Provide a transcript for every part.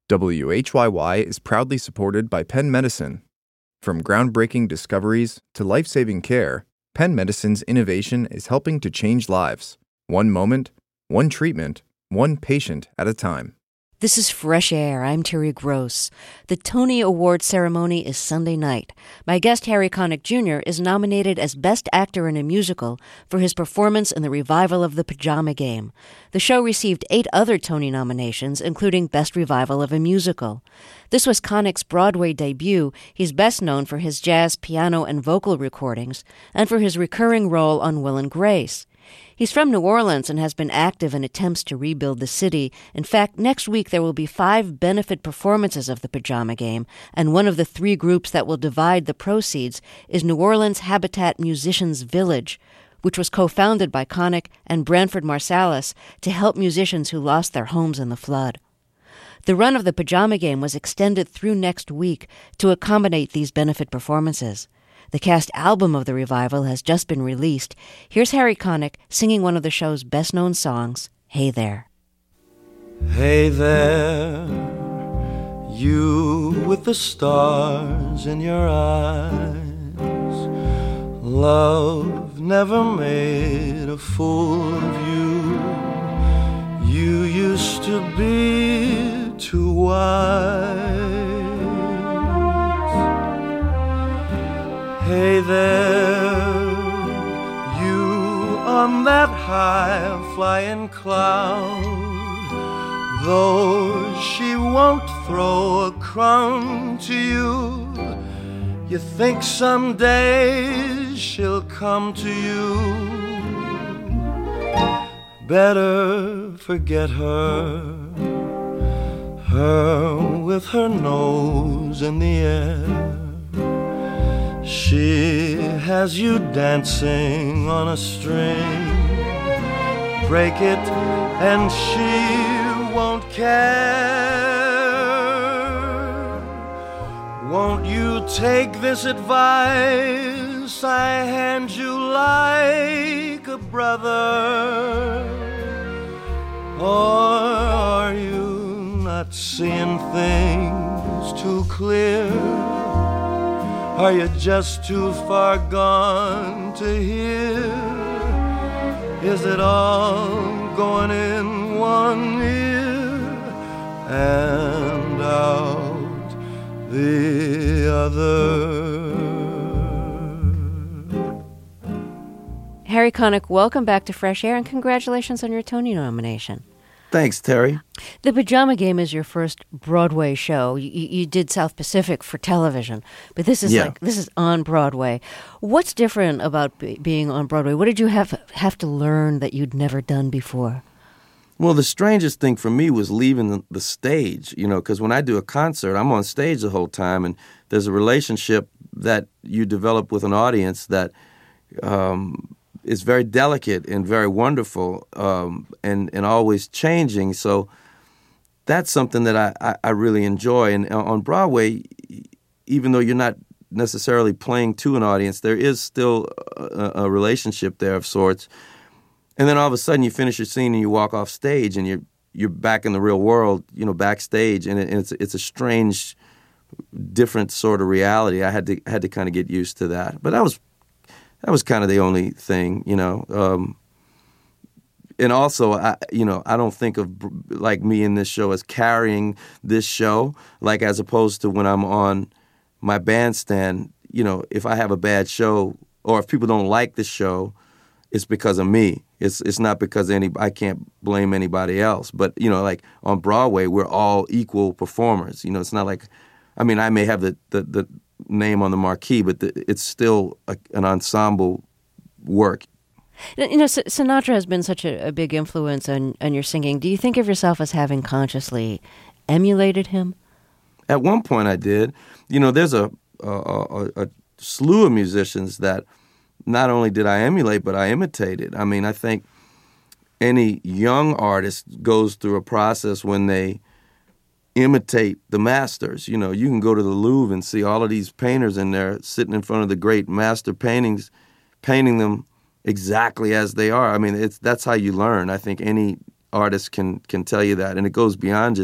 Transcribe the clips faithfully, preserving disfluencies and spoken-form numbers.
W H Y Y is proudly supported by Penn Medicine. From groundbreaking discoveries to life-saving care, Penn Medicine's innovation is helping to change lives, one moment, one treatment, one patient at a time. This is Fresh Air. I'm Terry Gross. The Tony Award ceremony is Sunday night. My guest, Harry Connick Junior, is nominated as Best Actor in a Musical for his performance in the revival of The Pajama Game. The show received eight other Tony nominations, including Best Revival of a Musical. This was Connick's Broadway debut. He's best known for his jazz, piano, and vocal recordings, and for his recurring role on Will and Grace. He's from New Orleans and has been active in attempts to rebuild the city. In fact, next week there will be five benefit performances of The Pajama Game, and one of the three groups that will divide the proceeds is New Orleans Habitat Musicians Village, which was co-founded by Connick and Branford Marsalis to help musicians who lost their homes in the flood. The run of The Pajama Game was extended through next week to accommodate these benefit performances. The cast album of the revival has just been released. Here's Harry Connick singing one of the show's best-known songs, Hey There. Hey there, you with the stars in your eyes. Love never made a fool of you. You used to be too wise. Hey there, you on that high flying cloud. Though she won't throw a crumb to you, you think someday she'll come to you. Better forget her, her with her nose in the air. She has you dancing on a string. Break it and she won't care. Won't you take this advice I hand you like a brother? Or are you not seeing things too clear? Are you just too far gone to hear? Is it all going in one ear and out the other? Harry Connick, welcome back to Fresh Air, and congratulations on your Tony nomination. Thanks, Terry. The Pajama Game is your first Broadway show. You, you did South Pacific for television, but this is yeah. like this is on Broadway. What's different about be, being on Broadway? What did you have have to learn that you'd never done before? Well, the strangest thing for me was leaving the, the stage, you know, because when I do a concert, I'm on stage the whole time, and there's a relationship that you develop with an audience that um, is very delicate and very wonderful um, and, and always changing. So that's something that I, I, I really enjoy. And on Broadway, even though you're not necessarily playing to an audience, there is still a, a relationship there of sorts. And then all of a sudden you finish your scene and you walk off stage and you're you're back in the real world, you know, backstage, and, it, and it's it's a strange, different sort of reality. I had to had to kind of get used to that, but that was that was kind of the only thing, you know. Um, and also, I you know, I don't think of like me in this show as carrying this show, like as opposed to when I'm on my bandstand. You know, if I have a bad show or if people don't like the show, it's because of me. It's it's not because any I can't blame anybody else. But, you know, like on Broadway, we're all equal performers. You know, it's not like, I mean, I may have the, the, the name on the marquee, but the, it's still a, an ensemble work. You know, Sinatra has been such a, a big influence on, on your singing. Do you think of yourself as having consciously emulated him? At one point I did. You know, there's a a, a, a slew of musicians that not only did I emulate, but I imitated. I mean, I think any young artist goes through a process when they imitate the masters. You know, you can go to the Louvre and see all of these painters in there sitting in front of the great master paintings, painting them exactly as they are. I mean, it's that's how you learn. I think any artist can can tell you that, and it goes beyond just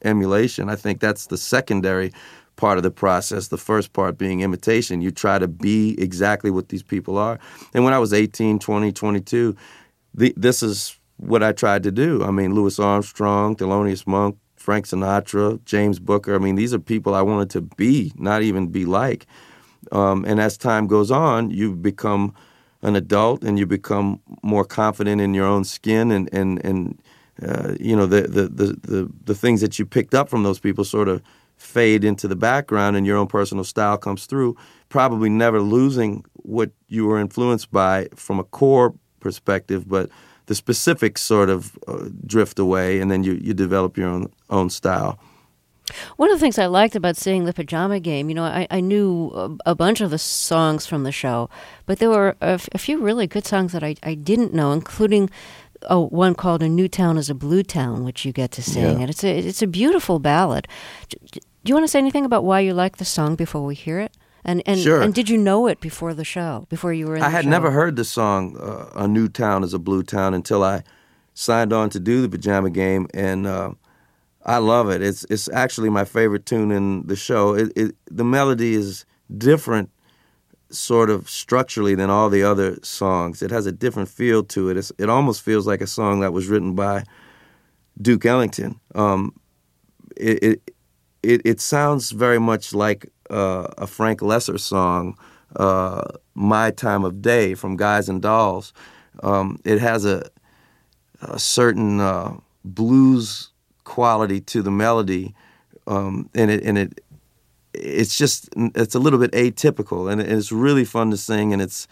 emulation. I think that's the secondary part of the process, the first part being imitation. You try to be exactly what these people are. And when I was eighteen, twenty, twenty-two, the, this is what I tried to do. I mean, Louis Armstrong, Thelonious Monk, Frank Sinatra, James Booker. I mean, these are people I wanted to be, not even be like. Um, and as time goes on, you become an adult and you become more confident in your own skin, and and and uh, you know the, the the the the things that you picked up from those people sort of fade into the background, and your own personal style comes through. Probably never losing what you were influenced by from a core perspective, but the specifics sort of uh, drift away, and then you you develop your own own style. One of the things I liked about seeing the Pajama Game, you know, I, I knew a, a bunch of the songs from the show, but there were a, f- a few really good songs that I, I didn't know, including oh, one called "A New Town is a Blue Town," which you get to sing, Yeah. and it's a it's a beautiful ballad. Do, do you want to say anything about why you like the song before we hear it? And and, Sure. and did you know it before the show, before you were in I the had show? never heard the song uh, "A New Town is a Blue Town" until I signed on to do the Pajama Game, and uh, I love it. It's it's actually my favorite tune in the show. It, it, the melody is different, sort of structurally, than all the other songs. It has a different feel to it. It's, it almost feels like a song that was written by Duke Ellington. Um, it, it it it sounds very much like uh, a Frank Lesser song, uh, "My Time of Day" from Guys and Dolls. Um, it has a a certain uh, blues quality to the melody, um, and it and it it's just it's a little bit atypical, and it's really fun to sing, and it's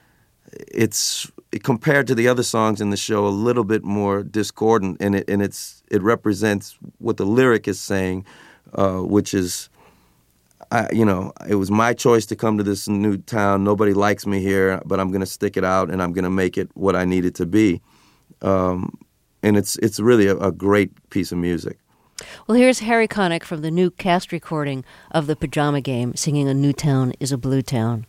it's compared to the other songs in the show a little bit more discordant, and it and it's it represents what the lyric is saying, uh, which is, I, you know, it was my choice to come to this new town. Nobody likes me here, but I'm going to stick it out, and I'm going to make it what I need it to be. Um, and it's it's really a, a great piece of music. Well, here's Harry Connick from the new cast recording of the Pajama Game singing "A New Town is a Blue Town."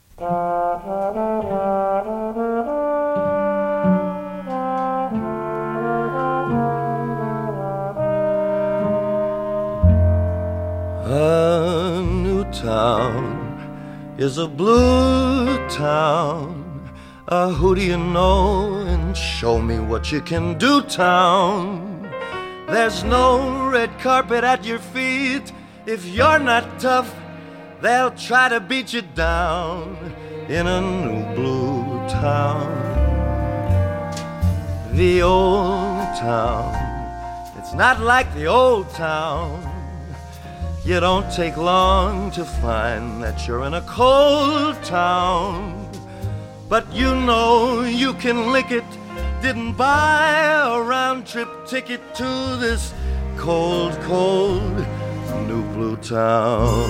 A new town is a blue town. Uh, who do you know? And show me what you can do, town. There's no red carpet at your feet. If you're not tough, they'll try to beat you down in a new blue town. The old town, it's not like the old town. You don't take long to find that you're in a cold town. But you know you can lick it. Didn't buy a round-trip ticket to this cold, cold new blue town.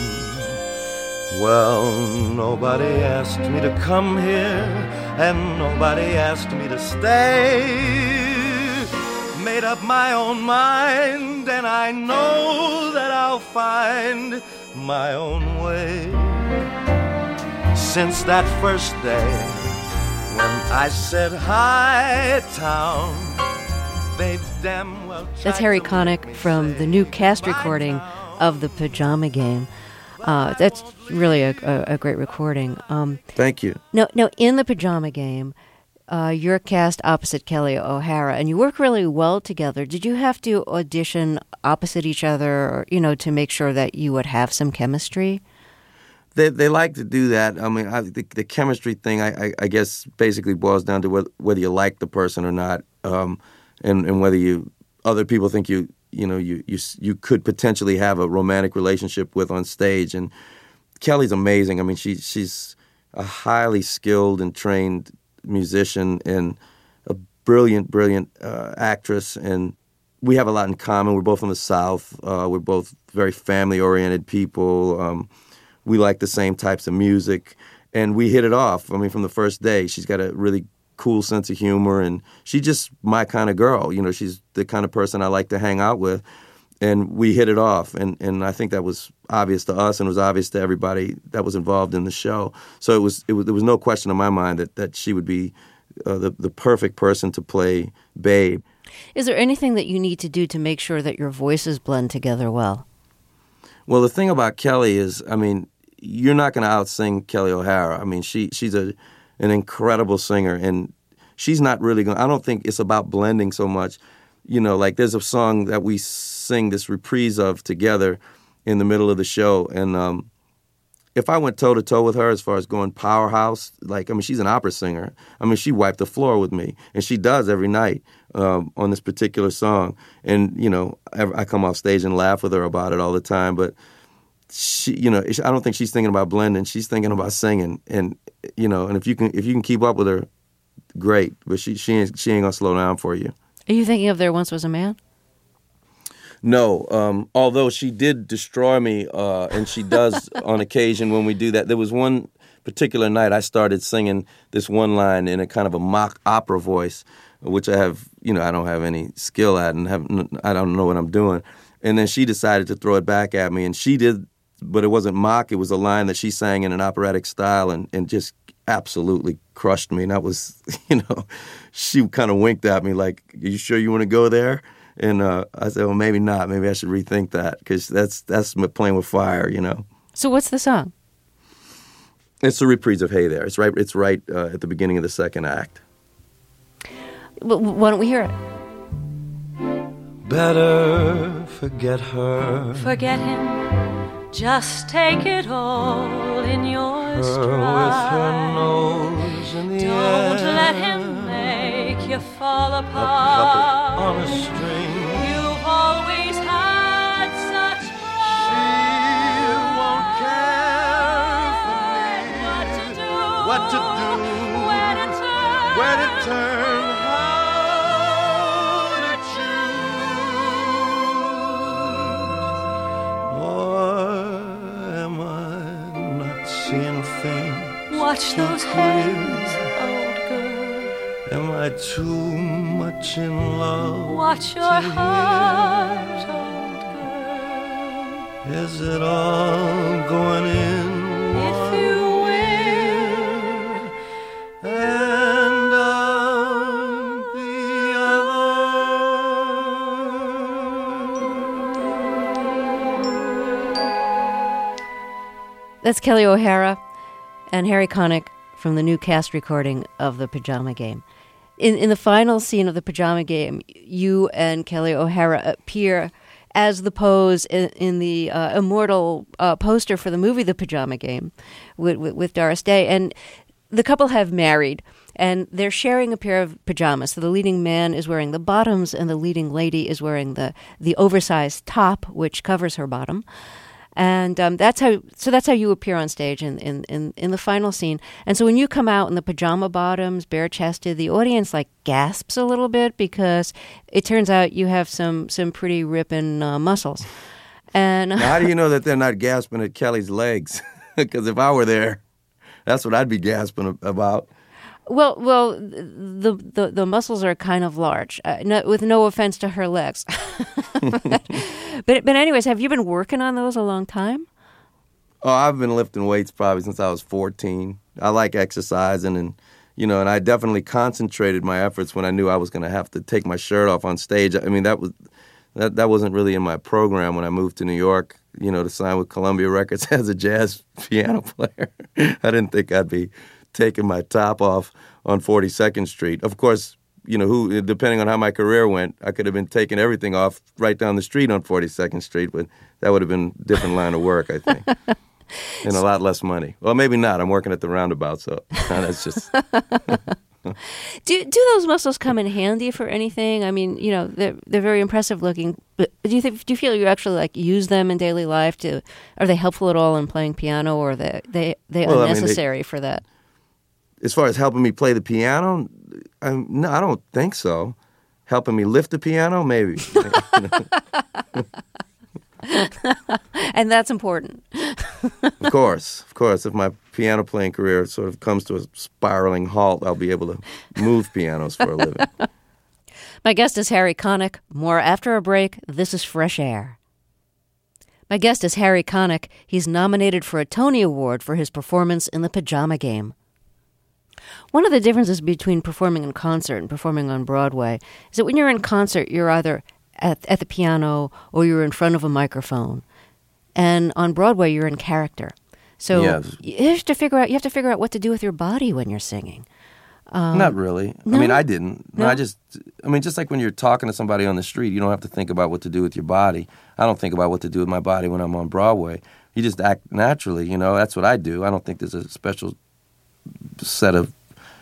Well, nobody asked me to come here, and nobody asked me to stay. Made up my own mind, and I know that I'll find my own way. Since that first day when I said, "Hi, town," they've damn well tried. That's Harry to Connick make me from say, the new cast "Bye, recording town." of the Pajama Game. Uh, that's really a, a, a great recording. Um, Thank you. now, now, in the Pajama Game, uh, you're cast opposite Kelly O'Hara, and you work really well together. Did you have to audition opposite each other, or, you know, to make sure that you would have some chemistry? They they like to do that. I mean, I, the, the chemistry thing, I, I, I guess, basically boils down to whether, whether you like the person or not, um, and and whether you other people think you you know you you you could potentially have a romantic relationship with on stage. And Kelly's amazing. I mean, she she's a highly skilled and trained musician and a brilliant, brilliant uh, actress. And we have a lot in common. We're both from the South. Uh, we're both very family-oriented people. Um, We like the same types of music, and we hit it off. I mean, from the first day, she's got a really cool sense of humor, and she's just my kind of girl. You know, she's the kind of person I like to hang out with, and we hit it off. And, and I think that was obvious to us, and was obvious to everybody that was involved in the show. So it was, it was there was no question in my mind that, that she would be uh, the the perfect person to play Babe. Is there anything that you need to do to make sure that your voices blend together well? Well, the thing about Kelly is, I mean, you're not going to out-sing Kelly O'Hara. I mean, she she's a an incredible singer, and she's not really going. I don't think it's about blending so much. You know, like there's a song that we sing this reprise of together in the middle of the show, and um, if I went toe to toe with her as far as going powerhouse, like I mean, she's an opera singer. I mean, she wiped the floor with me, and she does every night um, on this particular song. And you know, I, I come off stage and laugh with her about it all the time, but. She, you know, I don't think she's thinking about blending. She's thinking about singing, and you know, and if you can, if you can keep up with her, great. But she, she ain't, she ain't gonna slow down for you. Are you thinking of There Once Was a Man? No, um, although she did destroy me, uh, and she does on occasion when we do that. There was one particular night I started singing this one line in a kind of a mock opera voice, which I have, you know, I don't have any skill at, and have, I don't know what I'm doing. And then she decided to throw it back at me, and she did. But it wasn't mock. It was a line that she sang in an operatic style and, and just absolutely crushed me. And that was, you know, she kind of winked at me like, are you sure you want to go there? And uh, I said, well, maybe not. Maybe I should rethink that because that's, that's playing with fire, you know. So what's the song? It's a reprise of Hey There. It's right, it's right uh, at the beginning of the second act. Well, why don't we hear it? Better forget her. Forget him. Just take it all in your stride. Her with her nose in the Don't air. let him make you fall A apart. puppet on a string. You've always had such She won't care what for to me. do, What to do. where to turn, Where to turn. How to choose. Or am I not seeing things? Watch too those clear? hands, old girl. Am I too much in love? Watch your to hear? heart, old girl. Is it all going in If one you will. ear and out the other? That's Kelly O'Hara and Harry Connick from the new cast recording of The Pajama Game. In in the final scene of The Pajama Game, you and Kelly O'Hara appear as the pose in, in the uh, immortal uh, poster for the movie The Pajama Game with, with, with Doris Day. And the couple have married, and they're sharing a pair of pajamas. So the leading man is wearing the bottoms, and the leading lady is wearing the, the oversized top, which covers her bottom. And um, that's how. So that's how you appear on stage in, in, in, in the final scene. And so when you come out in the pajama bottoms, bare chested, the audience like gasps a little bit because it turns out you have some some pretty ripping uh, muscles. And Now, how do you know that they're not gasping at Kelly's legs? Because if I were there, that's what I'd be gasping about. well, well, the the, the muscles are kind of large. Uh, no, with no offense to her legs. But but anyways, have you been working on those a long time? Oh, I've been lifting weights probably since I was fourteen. I like exercising, and you know, and I definitely concentrated my efforts when I knew I was going to have to take my shirt off on stage. I mean, that was that that wasn't really in my program when I moved to New York. You know, to sign with Columbia Records as a jazz piano player. I didn't think I'd be taking my top off on forty-second Street. Of course, you know, who depending on how my career went, I could have been taking everything off right down the street on forty-second Street, but that would have been a different line of work, I think, and a lot less money. Well, maybe not. I'm working at the roundabout, so that's just... Do do those muscles come in handy for anything? I mean, you know, they're they're very impressive looking. But do you think do you feel you actually like use them in daily life? To are they helpful at all in playing piano, or are they they they Well, I mean, unnecessary they- for that? As far as helping me play the piano, I, no, I don't think so. Helping me lift the piano, maybe. And that's important. Of course, of course. If my piano playing career sort of comes to a spiraling halt, I'll be able to move pianos for a living. My guest is Harry Connick. More after a break. This is Fresh Air. My guest is Harry Connick. He's nominated for a Tony Award for his performance in The Pajama Game. One of the differences between performing in concert and performing on Broadway is that when you're in concert, you're either at, at the piano or you're in front of a microphone. And on Broadway, you're in character. So Yes. you have to figure out you have to figure out what to do with your body when you're singing. Um, Not really. no? I mean, I didn't. No? I just, I mean, just like when you're talking to somebody on the street, you don't have to think about what to do with your body. I don't think about what to do with my body when I'm on Broadway. You just act naturally, you know. That's what I do. I don't think there's a special set of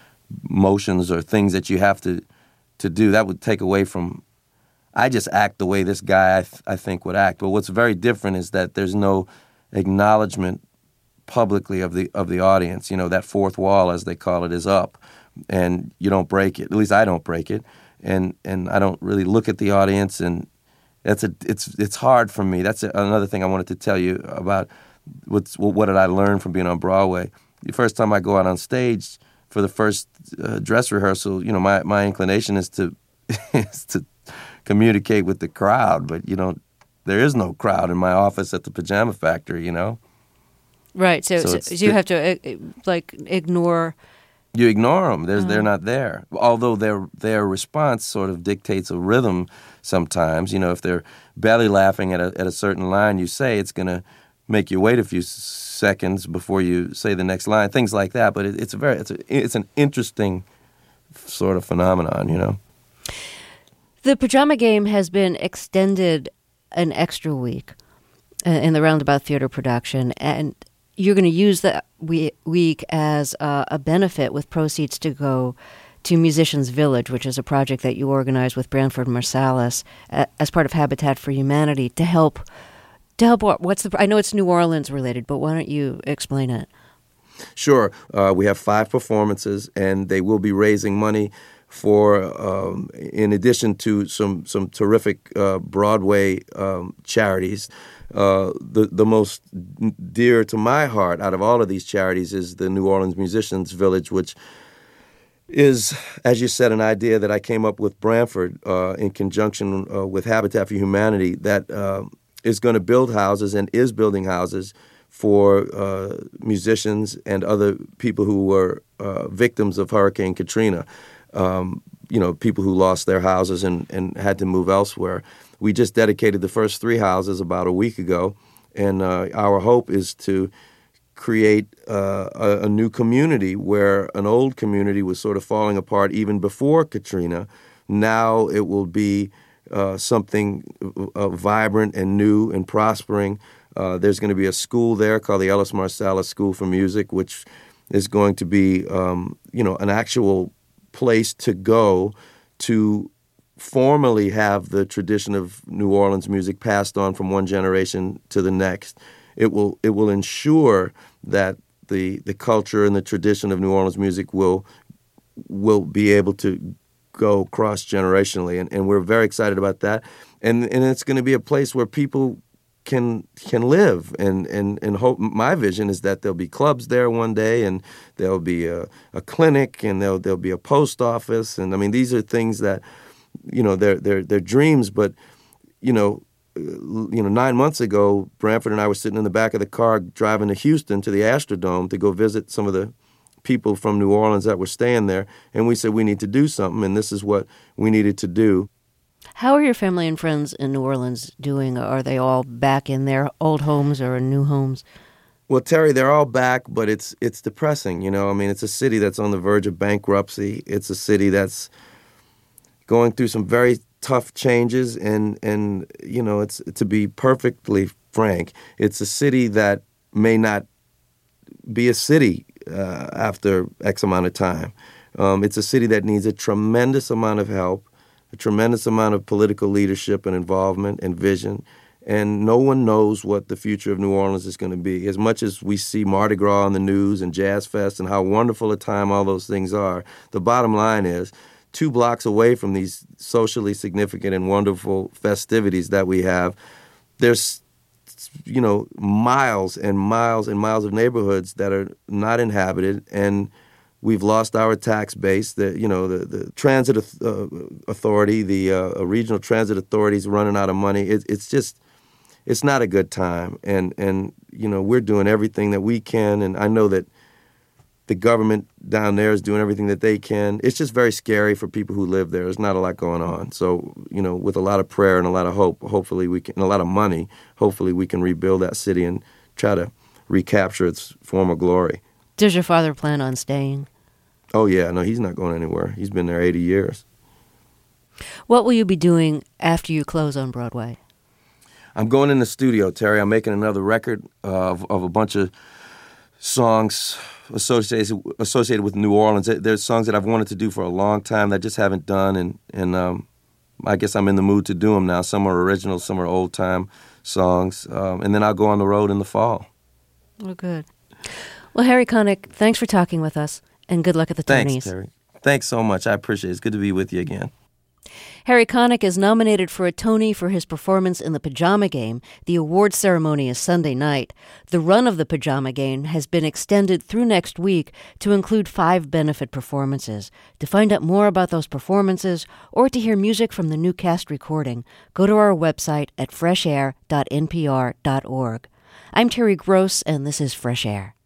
motions or things that you have to to do. That would take away from, I just act the way this guy I, th- I think would act. But what's very different is that there's no acknowledgement publicly of the of the audience. You know, that fourth wall, as they call it, is up, and you don't break it. At least I don't break it, and and I don't really look at the audience, and that's a it's it's hard for me. That's a, another thing I wanted to tell you about. What's what did I learn from being on Broadway? The first time I go out on stage for the first uh, dress rehearsal, you know, my my inclination is to is to communicate with the crowd, but you know, there is no crowd in my office at the Pajama Factory, you know. Right. So, So so, it's so you di- have to uh, like ignore. You ignore them. There's, They're not there. Although their their response sort of dictates a rhythm sometimes. You know, if they're belly laughing at a at a certain line you say, it's going to make you wait a few seconds before you say the next line, things like that. But it, it's a very it's a, it's an interesting sort of phenomenon, you know. The Pajama Game has been extended an extra week uh, in the Roundabout Theater production, and you're going to use that we- week as uh, a benefit with proceeds to go to Musicians Village, which is a project that you organize with Branford Marsalis uh, as part of Habitat for Humanity to help. To help, what- what's the? I know it's New Orleans related, but why don't you explain it? Sure. Uh, we have five performances, and they will be raising money for, um, in addition to some some terrific uh, Broadway um, charities. Uh, the the most dear to my heart out of all of these charities is the New Orleans Musicians Village, which is, as you said, an idea that I came up with Branford uh, in conjunction uh, with Habitat for Humanity that uh, is going to build houses and is building houses for uh, musicians and other people who were uh, victims of Hurricane Katrina. Um, you know, people who lost their houses and, and had to move elsewhere. We just dedicated the first three houses about a week ago, and uh, our hope is to create uh, a, a new community where an old community was sort of falling apart even before Katrina. Now it will be uh, something uh, vibrant and new and prospering. Uh, there's going to be a school there called the Ellis Marsalis School for Music, which is going to be, um, you know, an actual place to go to formally have the tradition of New Orleans music passed on from one generation to the next. It will it will ensure that the the culture and the tradition of New Orleans music will will be able to go cross generationally, and, and we're very excited about that. And and it's going to be a place where people can can live, and and and hope. My vision is that there'll be clubs there one day, and there'll be a, a clinic, and there'll there'll be a post office, and I mean these are things that, you know, they're they're they're dreams, but you know, you know, nine months ago, Branford and I were sitting in the back of the car driving to Houston to the Astrodome to go visit some of the people from New Orleans that were staying there, and we said we need to do something, and this is what we needed to do. How are your family and friends in New Orleans doing? Are they all back in their old homes or in new homes? Well, Terry, they're all back, but it's it's depressing, you know. I mean, it's a city that's on the verge of bankruptcy. It's a city that's going through some very tough changes, and, and you know, it's to be perfectly frank, it's a city that may not be a city uh, after X amount of time. Um, it's a city that needs a tremendous amount of help, a tremendous amount of political leadership and involvement and vision, and no one knows what the future of New Orleans is going to be. As much as we see Mardi Gras on the news and Jazz Fest and how wonderful a time all those things are, the bottom line is two blocks away from these socially significant and wonderful festivities that we have, there's, you know, miles and miles and miles of neighborhoods that are not inhabited, and we've lost our tax base. The you know the the transit uh, authority, the uh, regional transit authorities running out of money. It, it's just it's not a good time, and and you know we're doing everything that we can, and I know that the government down there is doing everything that they can. It's just very scary for people who live there. There's not a lot going on. So, you know, with a lot of prayer and a lot of hope, hopefully we can, and a lot of money, hopefully we can rebuild that city and try to recapture its former glory. Does your father plan on staying? Oh, yeah. No, he's not going anywhere. He's been there eighty years. What will you be doing after you close on Broadway? I'm going in the studio, Terry. I'm making another record uh, of, of a bunch of songs associated associated with New Orleans. There's songs that I've wanted to do for a long time that I just haven't done, and and um, I guess I'm in the mood to do them now. Some are original, some are old-time songs, um, and then I'll go on the road in the fall. Oh, good. Well, Harry Connick, thanks for talking with us, and good luck at the Tonys. Thanks, Terry. Thanks so much. I appreciate it. It's good to be with you again. Harry Connick is nominated for a Tony for his performance in The Pajama Game. The award ceremony is Sunday night. The run of The Pajama Game has been extended through next week to include five benefit performances. To find out more about those performances or to hear music from the new cast recording, go to our website at fresh air dot n p r dot org. I'm Terry Gross, and this is Fresh Air.